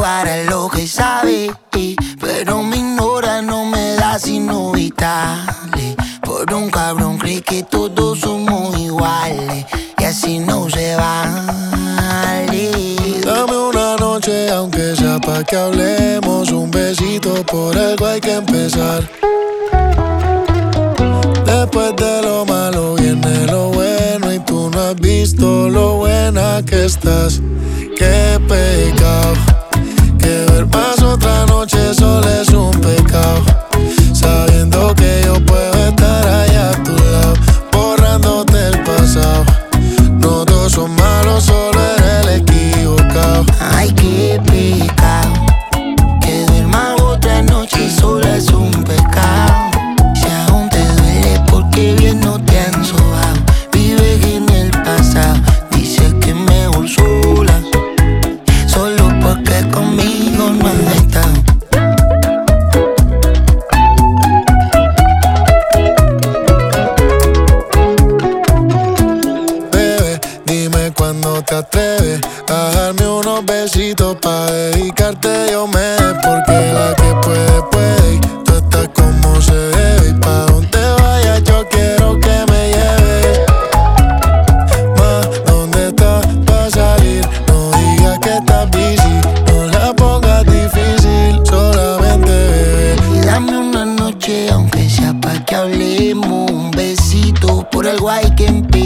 para lo que sabe, pero me ignora, no me da sino vitales. Por un cabrón cree que todos somos iguales y así no se vale. Dame una noche, aunque sea pa' que hablemos. Un besito, por algo hay que empezar. Después de lo malo viene lo bueno y tú no has visto lo buena que estás. Qué pecado, que ver más otra noche solo es un pecado. Sabiendo que yo puedo estar allá a tu lado, borrándote el pasado. No todos son malos, solo eres el equivocado. Ay, qué pecado, que duerma otra noche sola es un pecado. Si aún te duele porque bien no te han sobado, vives en el pasado, dices que mejor sola, solo porque conmigo no has estado. Bebé, dime cuándo te atreves a darme unos besitos pa' dedicarte yo me. Porque la que puede, puede y tú estás como se debe. Y pa' donde vayas yo quiero que me lleves. Ma, ¿dónde estás pa' salir? No digas que estás busy, no la pongas difícil, solamente bebé. Y dame una noche, aunque sea pa' que hablemos. Un besito, por algo hay que empezar.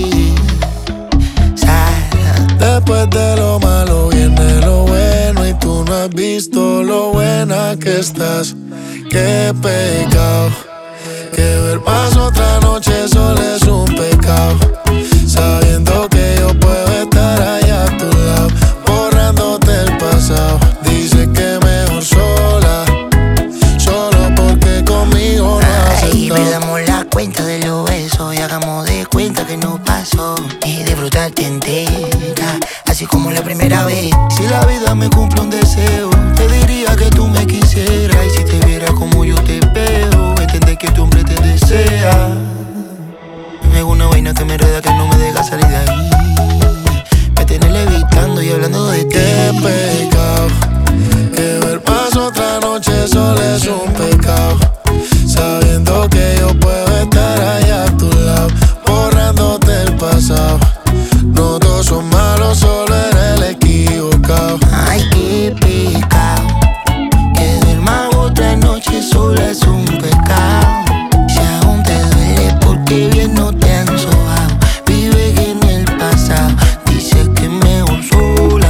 Después de lo malo viene lo bueno y tú no has visto lo buena que estás. Qué pecado, que ver más otra noche solo es un pecado. Sabiendo que yo puedo estar allá a tu lado, borrándote el pasado. Dice que mejor sola, solo porque conmigo no has Ay, estado. perdamos la cuenta de los besos y hagamos de cuenta que no pasó. Y disfrutarte entera, así como la primera vez. Si la vida me cumple un deseo, te diría que tú me quisieras. Y si te viera como yo te veo, entender que tu hombre te desea. Me hago una vaina que me enreda, que no me deja salir de ahí. Me tenés levitando y hablando de ti. Qué pecado, que ver más otra noche solo es un pecado. Sabiendo que yo puedo estar allá a tu lado, borrándote el pasado. No todos son malos, solo eres el equivocado. Ay, qué pecado, que duerma otra noche sola es un pecado. Si aún te duele porque bien no te han sobado, vives en el pasado, dices que mejor sola.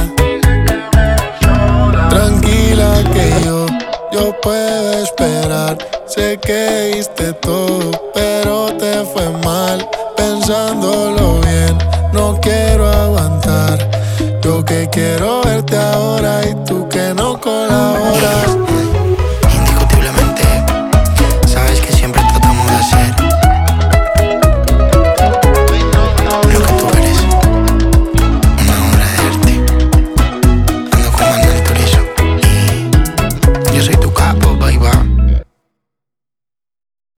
Tranquila que yo puedo esperar. Sé que diste todo, pero te fue mal. Pensándolo bien, no quiero aguantar. Yo que quiero verte ahora y tú que no colaboras.